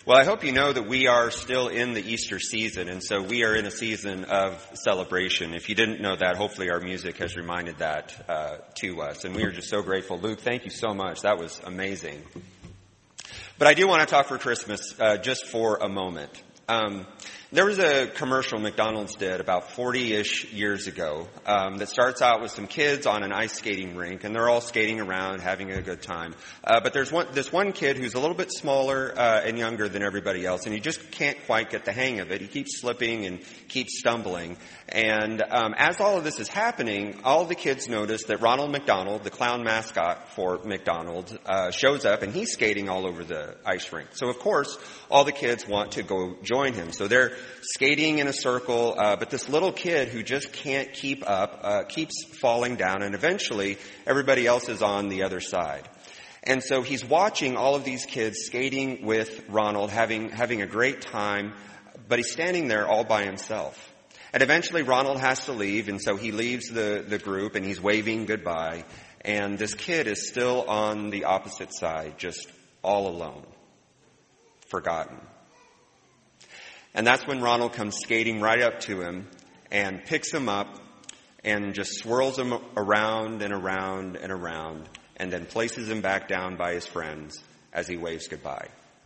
Well, I hope you know that we are still in the Easter season, and so we are in a season of celebration. If you didn't know that, hopefully our music has reminded that to us, and we are just so grateful. Luke, thank you so much. That was amazing. But I do want to talk for Christmas just for a moment. There was a commercial McDonald's did about 40-ish years ago that starts out with some kids on an ice skating rink, and they're all skating around, having a good time. But there's this one kid who's a little bit smaller and younger than everybody else, and he just can't quite get the hang of it. He keeps slipping and keeps stumbling. And as all of this is happening, all the kids notice that Ronald McDonald, the clown mascot for McDonald's, shows up, and he's skating all over the ice rink. So, of course, all the kids want to go join him. So they're skating in a circle, but this little kid who just can't keep up keeps falling down, and eventually everybody else is on the other side. And so he's watching all of these kids skating with Ronald, having a great time, but he's standing there all by himself. And eventually Ronald has to leave, and so he leaves the group, and he's waving goodbye, and this kid is still on the opposite side, just all alone, forgotten. And that's when Ronald comes skating right up to him and picks him up and just swirls him around and around and around, and then places him back down by his friends as he waves goodbye.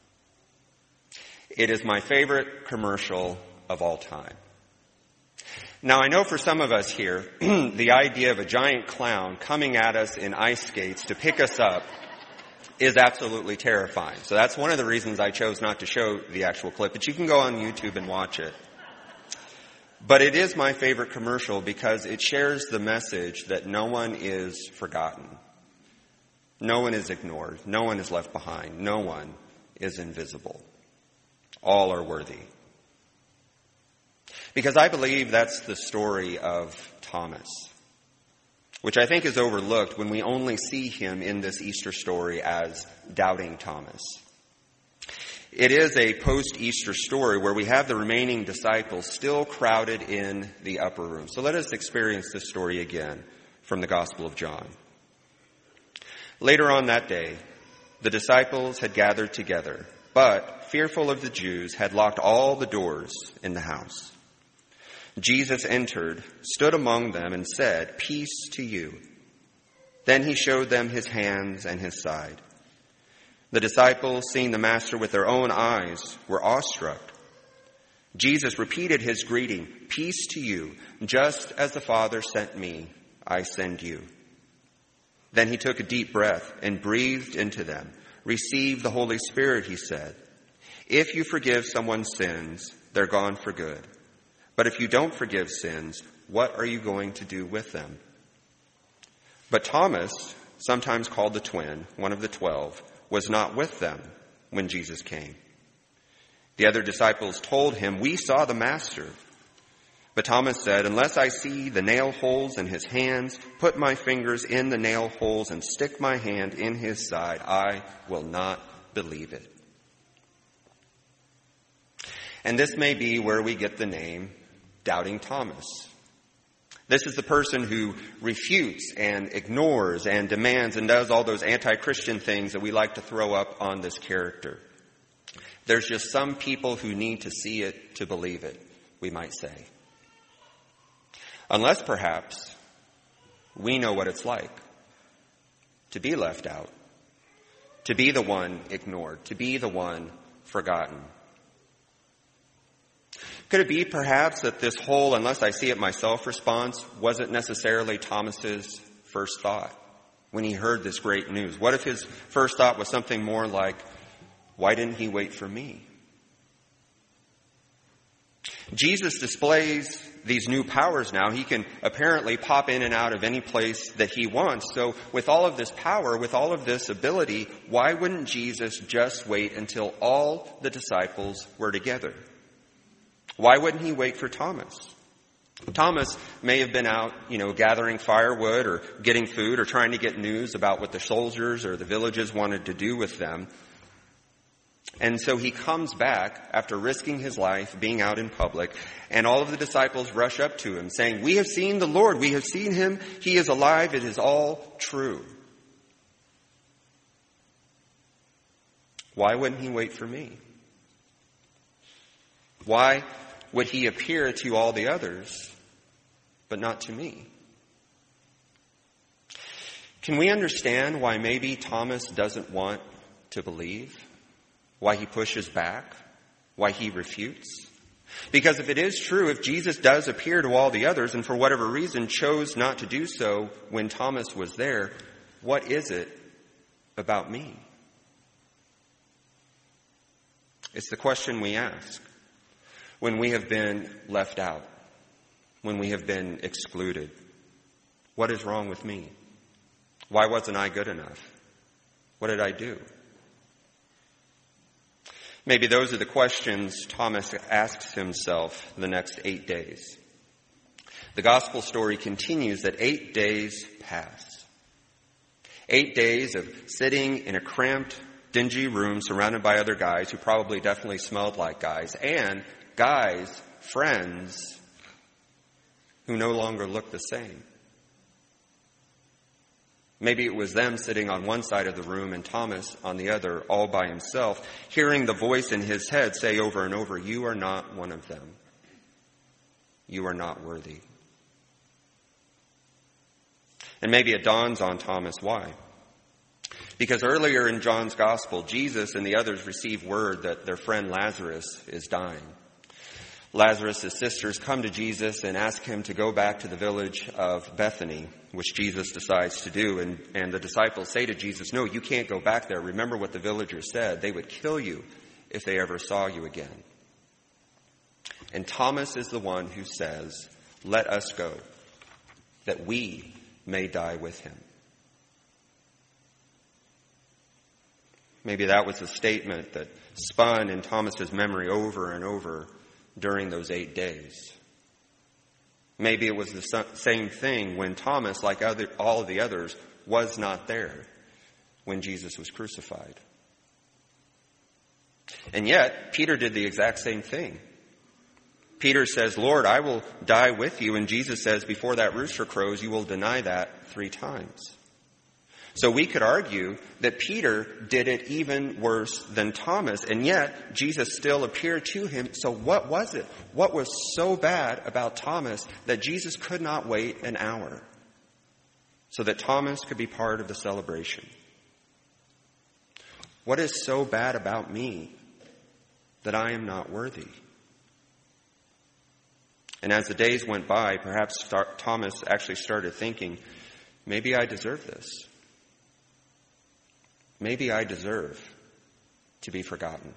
It is my favorite commercial of all time. Now, I know for some of us here, the idea of a giant clown coming at us in ice skates to pick us up is absolutely terrifying. So that's one of the reasons I chose not to show the actual clip, but you can go on YouTube and watch it. But it is my favorite commercial because it shares the message that no one is forgotten. No one is ignored. No one is left behind. No one is invisible. All are worthy. Because I believe that's the story of Thomas, which I think is overlooked when we only see him in this Easter story as doubting Thomas. It is a post-Easter story where we have the remaining disciples still crowded in the upper room. So let us experience this story again from the Gospel of John. Later on that day, the disciples had gathered together, but, fearful of the Jews, had locked all the doors in the house. Jesus entered, stood among them, and said, "Peace to you." Then he showed them his hands and his side. The disciples, seeing the Master with their own eyes, were awestruck. Jesus repeated his greeting, "Peace to you. Just as the Father sent me, I send you." Then he took a deep breath and breathed into them. "Receive the Holy Spirit," he said. "If you forgive someone's sins, they're gone for good. But if you don't forgive sins, what are you going to do with them?" But Thomas, sometimes called the twin, one of the 12, was not with them when Jesus came. The other disciples told him, "We saw the Master." But Thomas said, "Unless I see the nail holes in his hands, put my fingers in the nail holes, and stick my hand in his side, I will not believe it." And this may be where we get the name Doubting Thomas. This is the person who refutes and ignores and demands and does all those anti-Christian things that we like to throw up on this character. There's just some people who need to see it to believe it, we might say. Unless perhaps we know what it's like to be left out, to be the one ignored, to be the one forgotten. Could it be perhaps that this whole "unless I see it myself" response wasn't necessarily Thomas's first thought when he heard this great news? What if his first thought was something more like, "Why didn't he wait for me?" Jesus displays these new powers now. He can apparently pop in and out of any place that he wants. So with all of this power, with all of this ability, why wouldn't Jesus just wait until all the disciples were together? Why wouldn't he wait for Thomas? Thomas may have been out, gathering firewood or getting food or trying to get news about what the soldiers or the villages wanted to do with them. And so he comes back after risking his life, being out in public, and all of the disciples rush up to him saying, "We have seen the Lord. We have seen him. He is alive. It is all true." Why wouldn't he wait for me? Why would he appear to all the others, but not to me? Can we understand why maybe Thomas doesn't want to believe? Why he pushes back? Why he refutes? Because if it is true, if Jesus does appear to all the others and for whatever reason chose not to do so when Thomas was there, what is it about me? It's the question we ask when we have been left out, when we have been excluded. What is wrong with me? Why wasn't I good enough? What did I do? Maybe those are the questions Thomas asks himself the next 8 days. The gospel story continues that 8 days pass. 8 days of sitting in a cramped, dingy room surrounded by other guys who probably definitely smelled like guys, and guys, friends, who no longer look the same. Maybe it was them sitting on one side of the room and Thomas on the other, all by himself, hearing the voice in his head say over and over, "You are not one of them. You are not worthy." And maybe it dawns on Thomas why. Because earlier in John's gospel, Jesus and the others receive word that their friend Lazarus is dying. Lazarus' sisters come to Jesus and ask him to go back to the village of Bethany, which Jesus decides to do. And the disciples say to Jesus, "No, you can't go back there. Remember what the villagers said. They would kill you if they ever saw you again." And Thomas is the one who says, "Let us go, that we may die with him." Maybe that was a statement that spun in Thomas's memory over and over during those 8 days. Maybe it was the same thing when Thomas, like all of the others, was not there when Jesus was crucified. And yet, Peter did the exact same thing. Peter says, "Lord, I will die with you." And Jesus says, "Before that rooster crows, you will deny that 3 times. So we could argue that Peter did it even worse than Thomas, and yet Jesus still appeared to him. So what was it? What was so bad about Thomas that Jesus could not wait an hour so that Thomas could be part of the celebration? What is so bad about me that I am not worthy? And as the days went by, perhaps Thomas actually started thinking, maybe I deserve this. Maybe I deserve to be forgotten.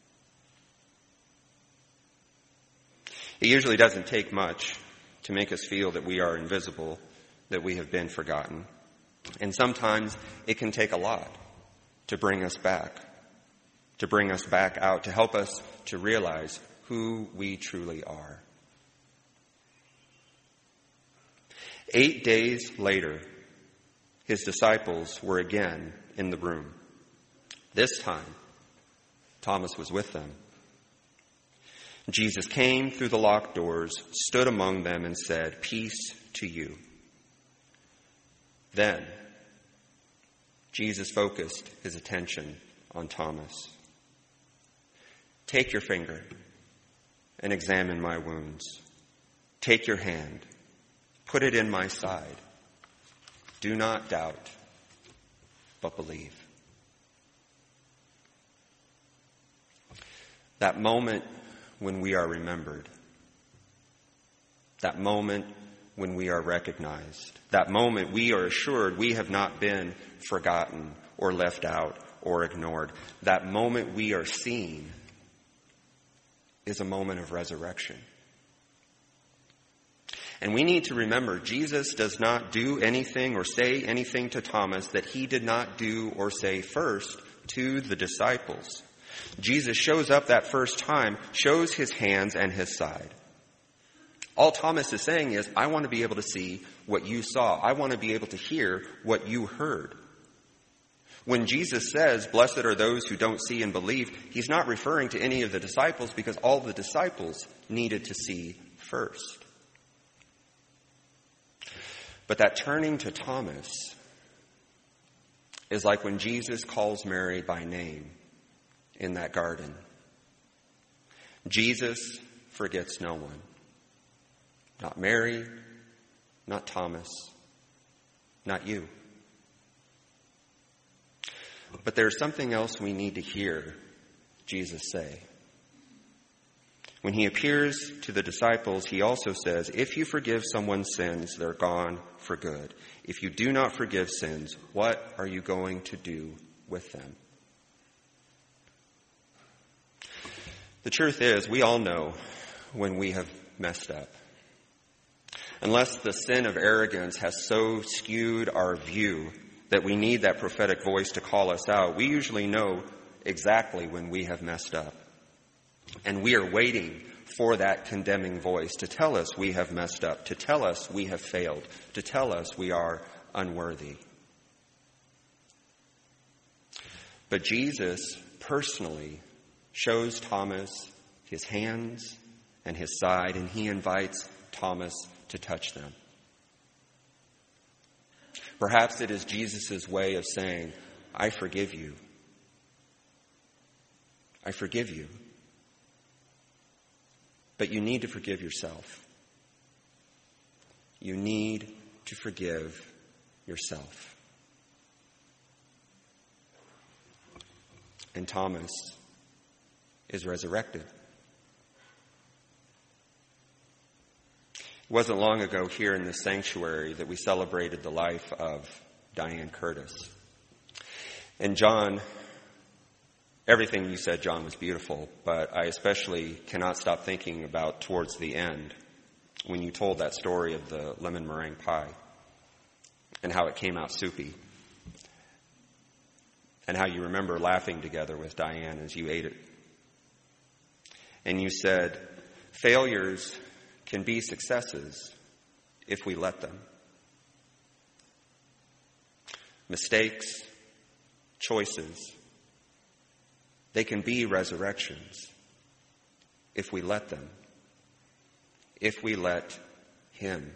It usually doesn't take much to make us feel that we are invisible, that we have been forgotten. And sometimes it can take a lot to bring us back out, to help us to realize who we truly are. 8 days later, his disciples were again in the room. This time, Thomas was with them. Jesus came through the locked doors, stood among them, and said, "Peace to you." Then, Jesus focused his attention on Thomas. "Take your finger and examine my wounds. Take your hand, put it in my side. Do not doubt, but believe." That moment when we are remembered, that moment when we are recognized, that moment we are assured we have not been forgotten or left out or ignored, that moment we are seen is a moment of resurrection. And we need to remember, Jesus does not do anything or say anything to Thomas that he did not do or say first to the disciples. Jesus shows up that first time, shows his hands and his side. All Thomas is saying is, I want to be able to see what you saw. I want to be able to hear what you heard. When Jesus says, "Blessed are those who don't see and believe," he's not referring to any of the disciples because all the disciples needed to see first. But that turning to Thomas is like when Jesus calls Mary by name in that garden. Jesus forgets no one. Not Mary, not Thomas, not you. But there's something else we need to hear Jesus say. When he appears to the disciples, he also says, if you forgive someone's sins, they're gone for good. If you do not forgive sins, what are you going to do with them? The truth is, we all know when we have messed up. Unless the sin of arrogance has so skewed our view that we need that prophetic voice to call us out, we usually know exactly when we have messed up. And we are waiting for that condemning voice to tell us we have messed up, to tell us we have failed, to tell us we are unworthy. But Jesus personally shows Thomas his hands and his side, and he invites Thomas to touch them. Perhaps it is Jesus' way of saying, I forgive you. I forgive you. But you need to forgive yourself. You need to forgive yourself. And Thomas is resurrected. It wasn't long ago here in this sanctuary that we celebrated the life of Diane Curtis. And John, everything you said, John, was beautiful, but I especially cannot stop thinking about towards the end when you told that story of the lemon meringue pie and how it came out soupy and how you remember laughing together with Diane as you ate it. And you said, failures can be successes if we let them. Mistakes, choices, they can be resurrections if we let them, if we let Him.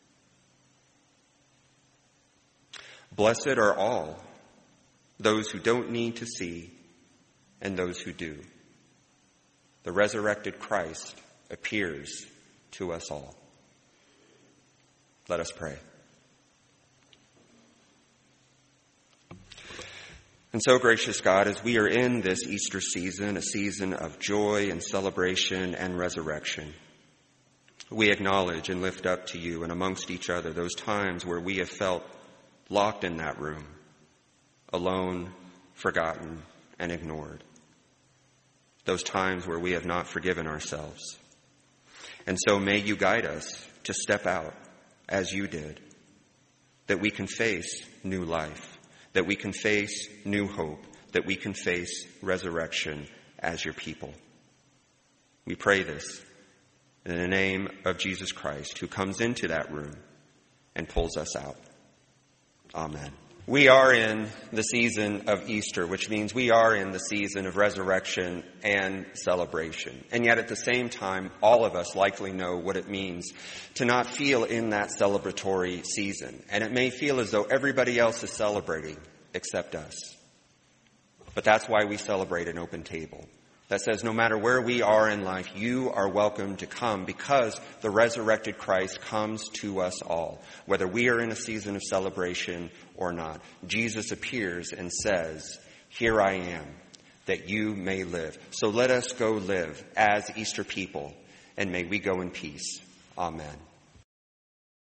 Blessed are all those who don't need to see and those who do. The resurrected Christ appears to us all. Let us pray. And so, gracious God, as we are in this Easter season, a season of joy and celebration and resurrection, we acknowledge and lift up to you and amongst each other those times where we have felt locked in that room, alone, forgotten, and ignored. Those times where we have not forgiven ourselves. And so may you guide us to step out as you did, that we can face new life, that we can face new hope, that we can face resurrection as your people. We pray this in the name of Jesus Christ, who comes into that room and pulls us out. Amen. We are in the season of Easter, which means we are in the season of resurrection and celebration. And yet at the same time, all of us likely know what it means to not feel in that celebratory season. And it may feel as though everybody else is celebrating except us. But that's why we celebrate an open table that says no matter where we are in life, you are welcome to come because the resurrected Christ comes to us all, whether we are in a season of celebration or not. Jesus appears and says, "Here I am, that you may live." So let us go live as Easter people, and may we go in peace. Amen.